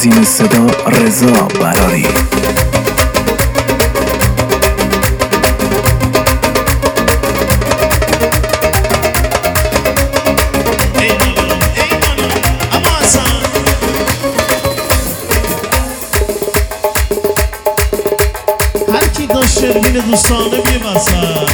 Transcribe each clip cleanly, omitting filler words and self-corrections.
تنظیم صدا رضا براری. هر کی داشت شروین دوستانه بی وسط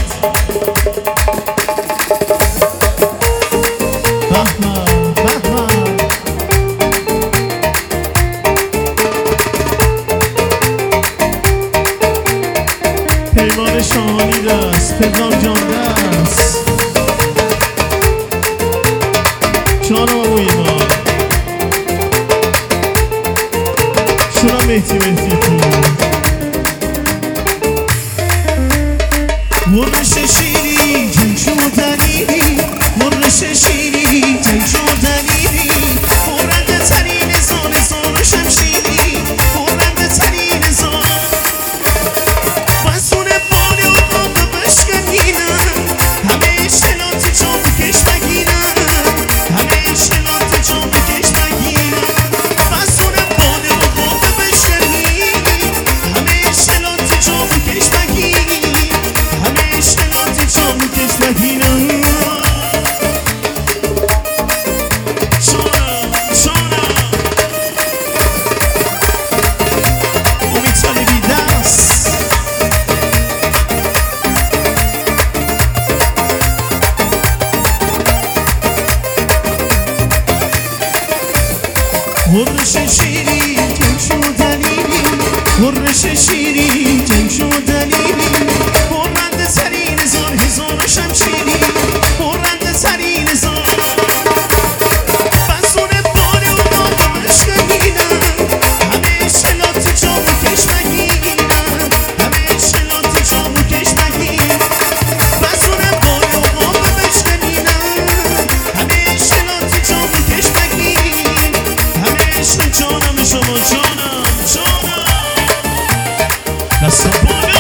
پیمان شاهانی دست، پدرام جان دست، جانم و ایمان شونم مهدی تو مرش شیری جنگ شدنی، مرش شیری جنگ شدنی، برنده ترین زان و شمشیری، برنده ترین زان بسون بال و باب بشکنینم، همه اشتلاتی چون بکش بگیرم، همه اشتلاتی چون بکش بگیرم، بسون بال و باب بشکنی، همه اشتلاتی چون بکش بگیرم، همه اشتلاتی چون بکش بگیرم. مرش شیری جنگ شدنی، مرش شیری جنگ شدنی، برنده ترین زان هزار و شمشیری، برنده ترین زان بسون بال و باب بشکنینم، همه اشتلاتی چون بکش بگیرم، همه اشتلاتی چون بکش بگیرم، بسون بال و باب بشکنینم، همه اشتلاتی چون بکش بگیرم، همه عشق جانم شما جانم دست بالا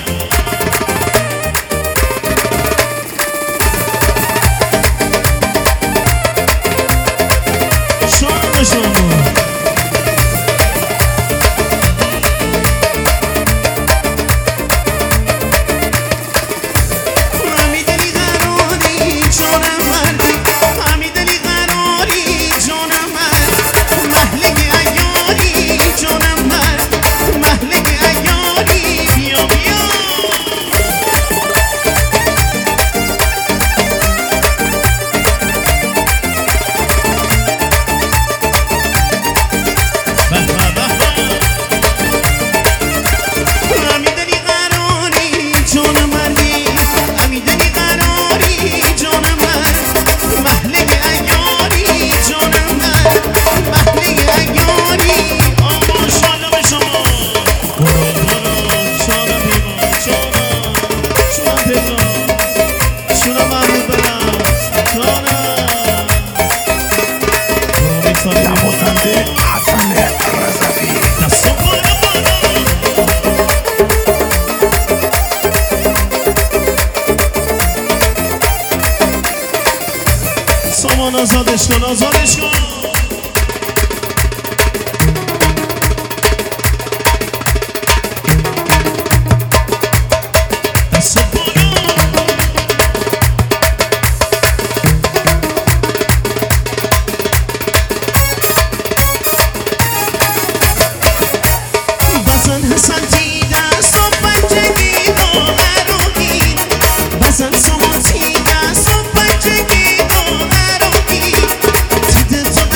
شما همیدلی قراری جانم مردی، همیدلی قراری جانم مرد، محله عیاری جانم مرد، محله عیاری بیا بیا همیدلی قراری جانم مردی، همیدلی قراری جانم مرد، محله عیاری جانم مرد، محله عیاری. آما شادم شما برو شادم پیمان شونم پیمان شونم محمود برم جانم برو میتانه نوازنده حسن رضوی. دستم بالا سامان آزادش کن آزادش کن دست بالا بزن حسن دست و پنجگی داغروگی، بزن سامان دست و پنجگی داغروگی، دیده تو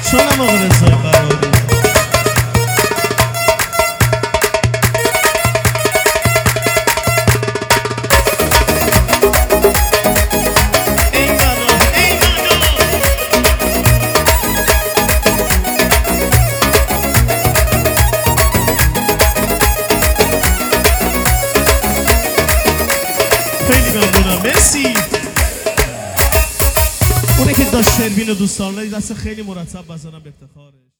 چونم آقا رضای براری خیلی ممنونم مرسی. اونه که داشت شروین و دوستان دست خیلی مرتب بزنم به افتخارش.